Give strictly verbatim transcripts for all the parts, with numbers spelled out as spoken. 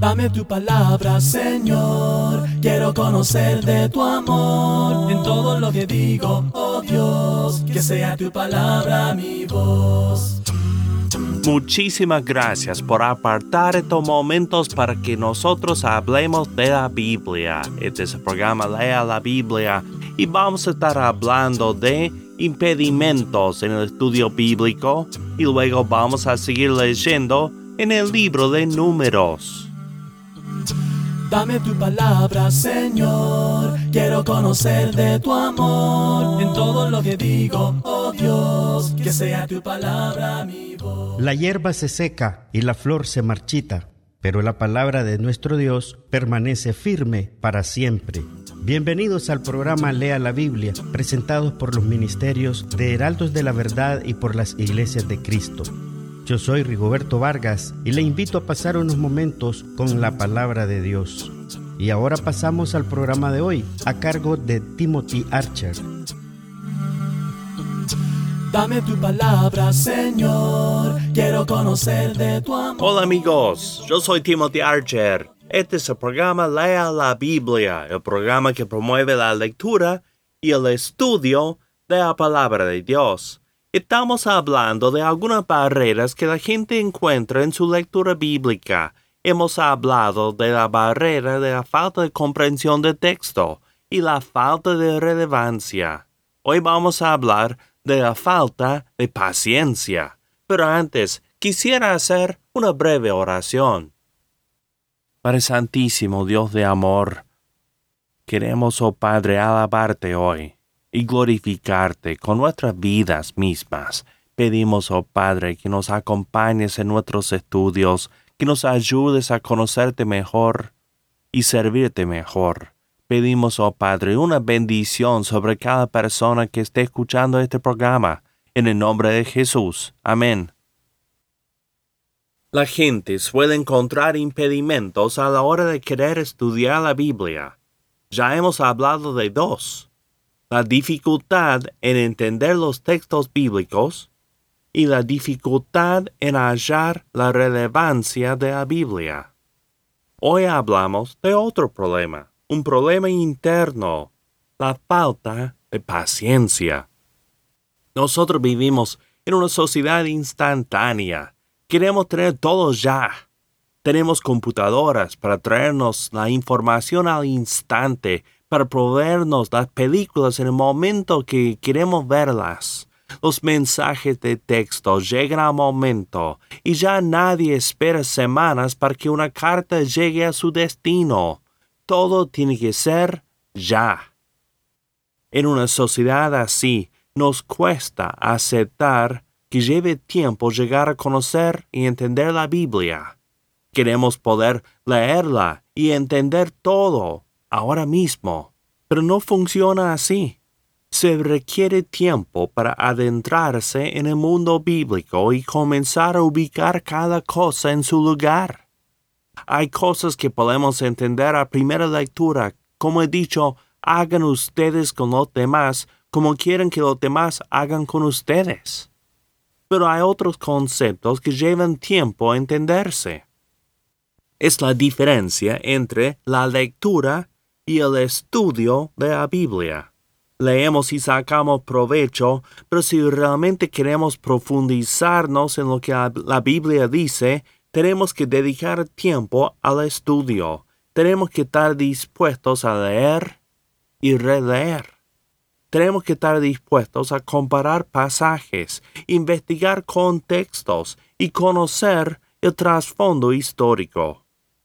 Dame tu palabra, Señor. Quiero conocer de tu amor en todo lo que digo, oh Dios. Que sea tu palabra mi voz. Muchísimas gracias por apartar estos momentos para que nosotros hablemos de la Biblia. Este es el programa Lea la Biblia y vamos a estar hablando de impedimentos en el estudio bíblico y luego vamos a seguir leyendo en el libro de Números. Dame tu palabra, Señor. Quiero conocer de tu amor en todo lo que digo, oh Dios. Que sea tu palabra mi voz. La hierba se seca y la flor se marchita, pero la palabra de nuestro Dios permanece firme para siempre. Bienvenidos al programa Lea la Biblia, presentados por los ministerios de Heraldos de la Verdad y por las Iglesias de Cristo. Yo soy Rigoberto Vargas y le invito a pasar unos momentos con la palabra de Dios. Y ahora pasamos al programa de hoy, a cargo de Timothy Archer. Dame tu palabra, Señor. Quiero conocer de tu amor. Hola amigos, yo soy Timothy Archer. Este es el programa Lea la Biblia, el programa que promueve la lectura y el estudio de la palabra de Dios. Estamos hablando de algunas barreras que la gente encuentra en su lectura bíblica. Hemos hablado de la barrera de la falta de comprensión del texto y la falta de relevancia. Hoy vamos a hablar de la falta de paciencia. Pero antes, quisiera hacer una breve oración. Padre Santísimo, Dios de amor, queremos, oh Padre, alabarte hoy y glorificarte con nuestras vidas mismas. Pedimos, oh Padre, que nos acompañes en nuestros estudios, que nos ayudes a conocerte mejor y servirte mejor. Pedimos, oh Padre, una bendición sobre cada persona que esté escuchando este programa. En el nombre de Jesús. Amén. La gente suele encontrar impedimentos a la hora de querer estudiar la Biblia. Ya hemos hablado de dos: la dificultad en entender los textos bíblicos y la dificultad en hallar la relevancia de la Biblia. Hoy hablamos de otro problema, un problema interno, la falta de paciencia. Nosotros vivimos en una sociedad instantánea. Queremos tener todo ya. Tenemos computadoras para traernos la información al instante, para proveernos las películas en el momento que queremos verlas. Los mensajes de texto llegan al momento y ya nadie espera semanas para que una carta llegue a su destino. Todo tiene que ser ya. En una sociedad así, nos cuesta aceptar que lleve tiempo llegar a conocer y entender la Biblia. Queremos poder leerla y entender todo ahora mismo, pero no funciona así. Se requiere tiempo para adentrarse en el mundo bíblico y comenzar a ubicar cada cosa en su lugar. Hay cosas que podemos entender a primera lectura. Como he dicho, hagan ustedes con los demás como quieren que los demás hagan con ustedes. Pero hay otros conceptos que llevan tiempo a entenderse. Es la diferencia entre la lectura y el estudio de la Biblia. Leemos y sacamos provecho, pero si realmente queremos profundizarnos en lo que la Biblia dice, tenemos que dedicar tiempo al estudio. Tenemos que estar dispuestos a leer y releer. Tenemos que estar dispuestos a comparar pasajes, investigar contextos y conocer el trasfondo histórico.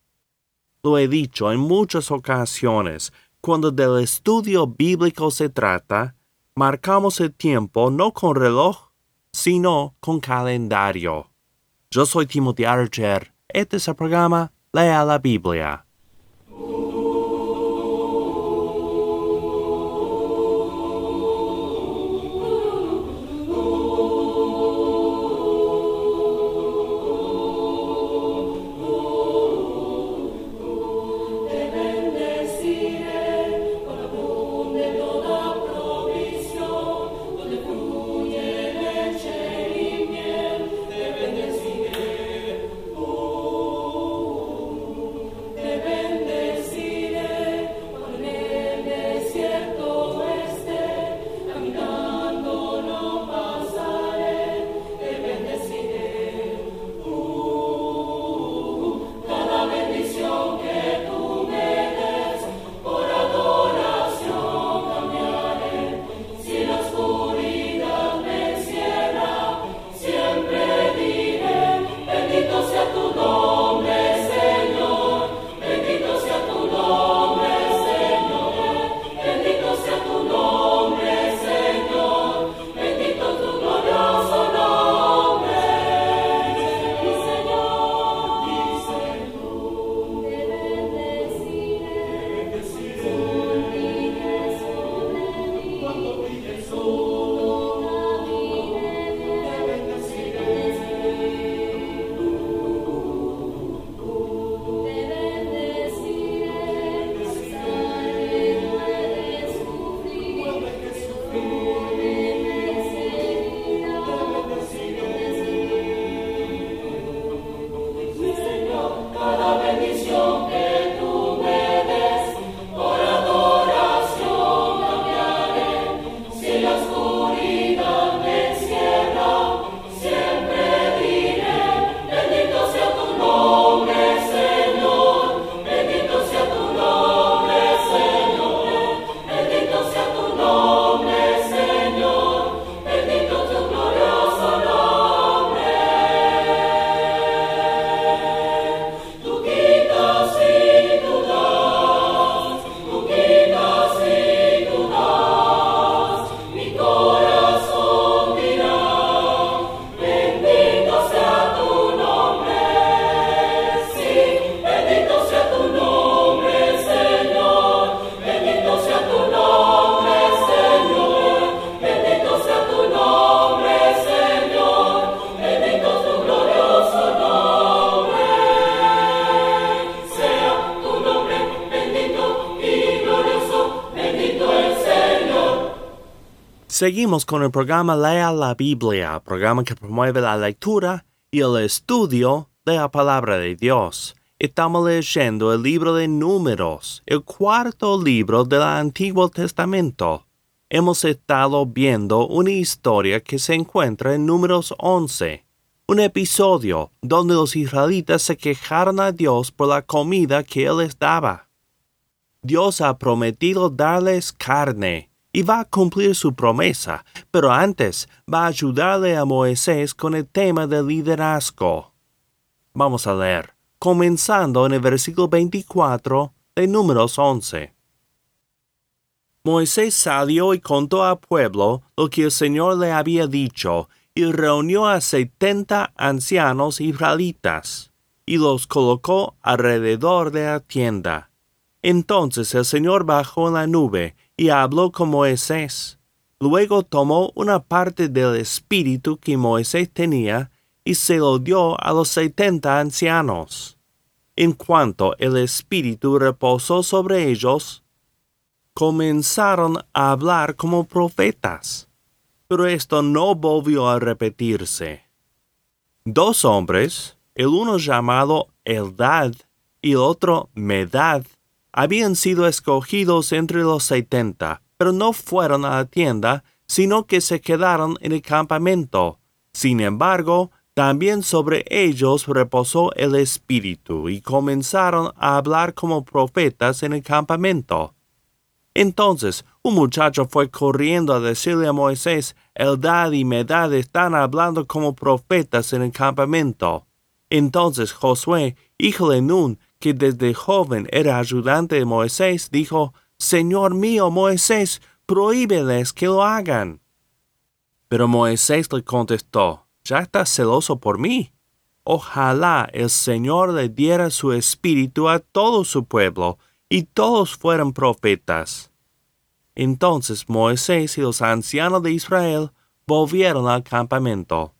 Lo he dicho en muchas ocasiones, cuando del estudio bíblico se trata, marcamos el tiempo no con reloj, sino con calendario. Yo soy Timothy Archer. Este es el programa Lea la Biblia. Seguimos con el programa Lea la Biblia, programa que promueve la lectura y el estudio de la palabra de Dios. Estamos leyendo el libro de Números, el cuarto libro del Antiguo Testamento. Hemos estado viendo una historia que se encuentra en Números once, un episodio donde los israelitas se quejaron a Dios por la comida que Él les daba. Dios ha prometido darles carne y va a cumplir su promesa, pero antes va a ayudarle a Moisés con el tema del liderazgo. Vamos a leer, comenzando en el versículo veinticuatro de Números once. Moisés salió y contó al pueblo lo que el Señor le había dicho, y reunió a setenta ancianos israelitas, y los colocó alrededor de la tienda. Entonces el Señor bajó en la nube, y habló con Moisés. Luego tomó una parte del espíritu que Moisés tenía, y se lo dio a los setenta ancianos. En cuanto el espíritu reposó sobre ellos, comenzaron a hablar como profetas. Pero esto no volvió a repetirse. Dos hombres, el uno llamado Eldad y el otro Medad, habían sido escogidos entre los setenta, pero no fueron a la tienda, sino que se quedaron en el campamento. Sin embargo, también sobre ellos reposó el Espíritu, y comenzaron a hablar como profetas en el campamento. Entonces un muchacho fue corriendo a decirle a Moisés: Eldad y Medad están hablando como profetas en el campamento. Entonces Josué, hijo de Nun, que desde joven era ayudante de Moisés, dijo: Señor mío Moisés, prohíbeles que lo hagan. Pero Moisés le contestó: ¿Ya estás celoso por mí? Ojalá el Señor le diera su espíritu a todo su pueblo, y todos fueran profetas. Entonces Moisés y los ancianos de Israel volvieron al campamento.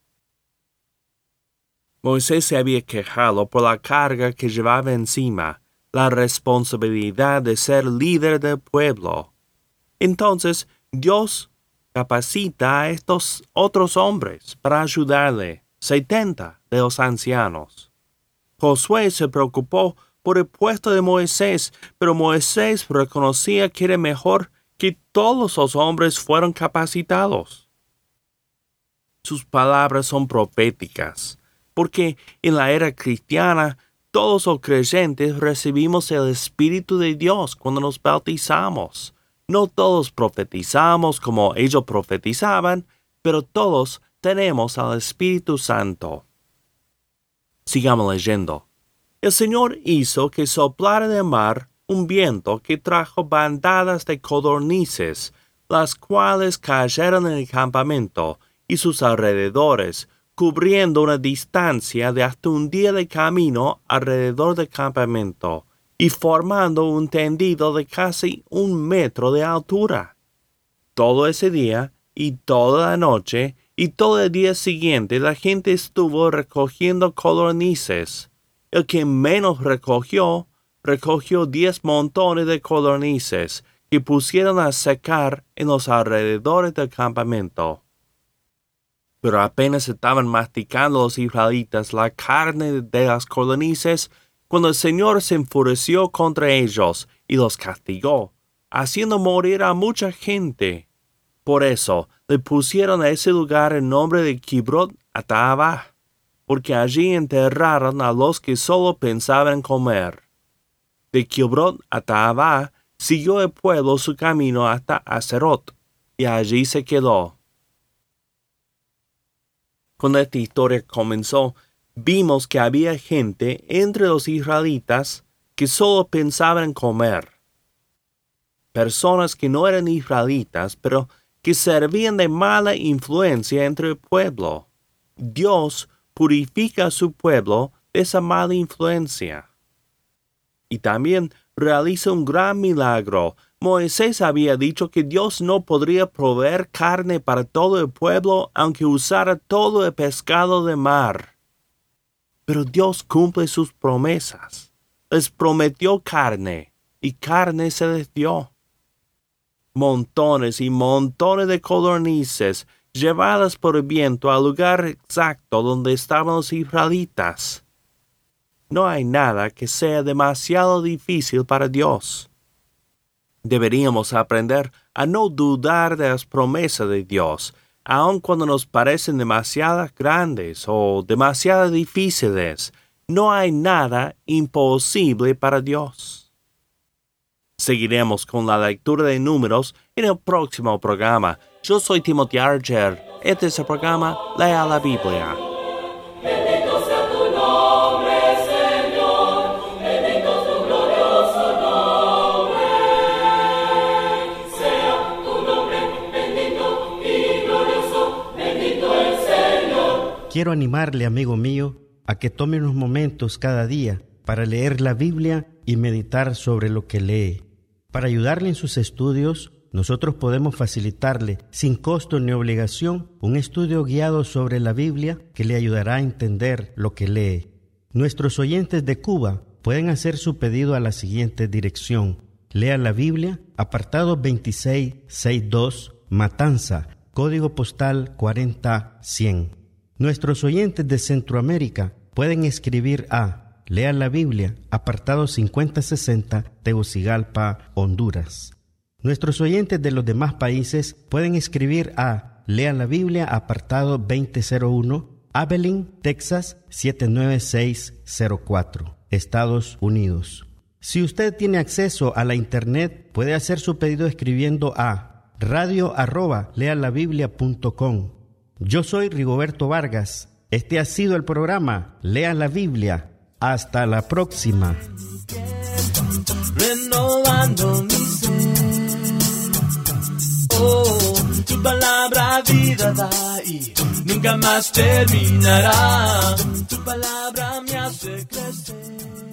Moisés se había quejado por la carga que llevaba encima, la responsabilidad de ser líder del pueblo. Entonces Dios capacita a estos otros hombres para ayudarle, setenta de los ancianos. Josué se preocupó por el puesto de Moisés, pero Moisés reconocía que era mejor que todos los hombres fueran capacitados. Sus palabras son proféticas, porque en la era cristiana todos los creyentes recibimos el Espíritu de Dios cuando nos bautizamos. No todos profetizamos como ellos profetizaban, pero todos tenemos al Espíritu Santo. Sigamos leyendo. El Señor hizo que soplara del mar un viento que trajo bandadas de codornices, las cuales cayeron en el campamento y sus alrededores, cubriendo una distancia de hasta un día de camino alrededor del campamento, y formando un tendido de casi un metro de altura. Todo ese día y toda la noche y todo el día siguiente la gente estuvo recogiendo codornices. El que menos recogió, recogió diez montones de codornices que pusieron a secar en los alrededores del campamento. Pero apenas estaban masticando los israelitas la carne de las codornices, cuando el Señor se enfureció contra ellos y los castigó, haciendo morir a mucha gente. Por eso le pusieron a ese lugar el nombre de Kibrot Hataavá, porque allí enterraron a los que solo pensaban en comer. De Kibrot Hataavá siguió el pueblo su camino hasta Aserot, y allí se quedó. Cuando esta historia comenzó, vimos que había gente entre los israelitas que solo pensaban en comer. Personas que no eran israelitas, pero que servían de mala influencia entre el pueblo. Dios purifica a su pueblo de esa mala influencia. Y también realiza un gran milagro. Moisés había dicho que Dios no podría proveer carne para todo el pueblo aunque usara todo el pescado de mar. Pero Dios cumple sus promesas. Les prometió carne, y carne se les dio. montones y montones de codornices llevadas por el viento al lugar exacto donde estaban los israelitas. No hay nada que sea demasiado difícil para Dios. Deberíamos aprender a no dudar de las promesas de Dios, aun cuando nos parecen demasiado grandes o demasiado difíciles. No hay nada imposible para Dios. Seguiremos con la lectura de Números en el próximo programa. Yo soy Timothy Archer. Este es el programa Lea la Biblia. Bendito sea tu nombre, Señor. Bendito tu glorioso nombre. Sea tu nombre bendito y glorioso. Bendito el Señor. Quiero animarle, amigo mío, a que tome unos momentos cada día para leer la Biblia y meditar sobre lo que lee. Para ayudarle en sus estudios, nosotros podemos facilitarle, sin costo ni obligación, un estudio guiado sobre la Biblia que le ayudará a entender lo que lee. Nuestros oyentes de Cuba pueden hacer su pedido a la siguiente dirección. Lea la Biblia, apartado veintiséis sesenta y dos, Matanza, código postal cuarenta cien. Nuestros oyentes de Centroamérica pueden escribir a Lea la Biblia, apartado cincuenta sesenta, Tegucigalpa, Honduras. Nuestros oyentes de los demás países pueden escribir a Lea la Biblia, apartado veinte cero uno, Abilene, Texas, siete nueve seis cero cuatro, Estados Unidos. Si usted tiene acceso a la internet, puede hacer su pedido escribiendo a radio arroba lealabiblia punto com. Yo soy Rigoberto Vargas. Este ha sido el programa Lea la Biblia. Hasta la próxima. Renovando mi ser. Oh, tu palabra vida da y nunca más terminará. Tu palabra me hace crecer.